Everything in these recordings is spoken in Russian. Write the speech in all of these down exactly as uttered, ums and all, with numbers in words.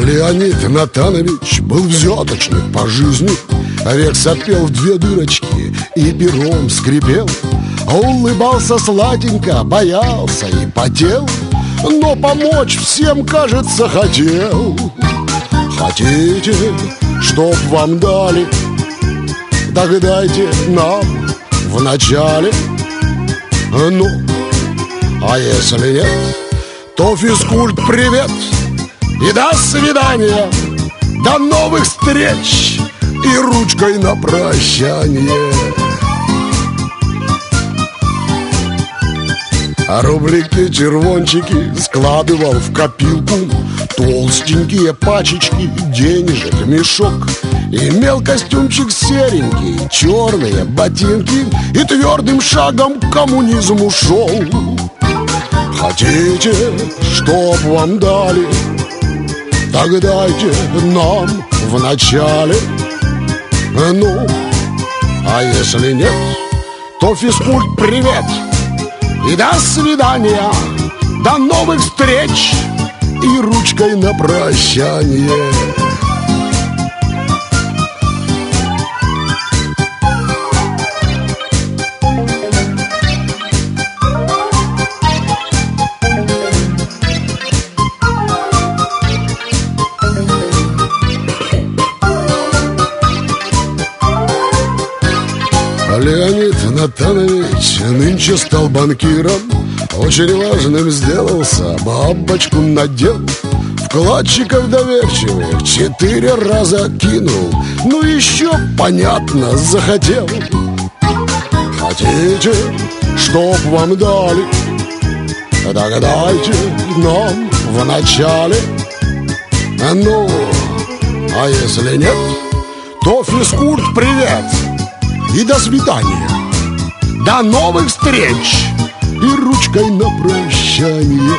Леонид Натанович был взяточник по жизни. Век сопел в две дырочки и пером скрипел. Улыбался сладенько, боялся и потел, но помочь всем, кажется, хотел. Хотите, чтоб вам дали? Так дайте нам вначале. Ну, а если нет, то физкульт привет и до свидания, до новых встреч и ручкой на прощание. А рублики, червончики складывал в копилку, толстенькие пачечки денежек мешок. Имел костюмчик серенький, черные ботинки и твердым шагом к коммунизму шел. Хотите, чтоб вам дали? Так дайте нам вначале. Ну, а если нет, то физкульт привет и до свидания, до новых встреч и ручкой на прощание. Леонид Натанович нынче стал банкиром, очень важным сделался, бабочку надел. Вкладчиков доверчивых четыре раза кинул, ну еще, понятно, захотел. Хотите, чтоб вам дали? Так дайте нам вначале. Ну, а если нет, то физкульт привет и до свидания, до новых встреч и ручкой на прощание.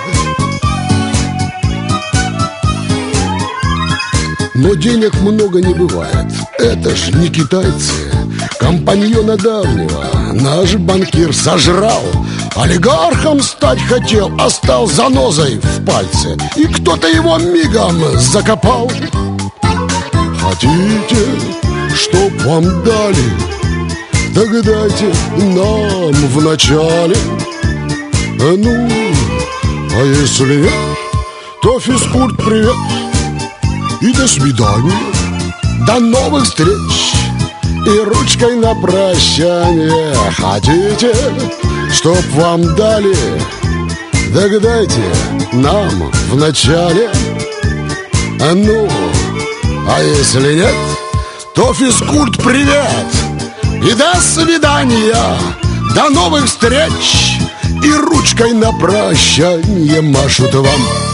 Но денег много не бывает, это ж не китайцы. Компаньона давнего наш банкир сожрал. Олигархом стать хотел, а стал занозой в пальце, и кто-то его мигом закопал. Хотите, чтоб вам дали? Так дайте нам вначале. Ну, а если нет, то физкульт привет и до свидания, до новых встреч и ручкой на прощание. Хотите, чтоб вам дали? Так дайте нам вначале. Ну, а если нет, то физкульт привет и до свидания, до новых встреч и ручкой на прощание машут вам.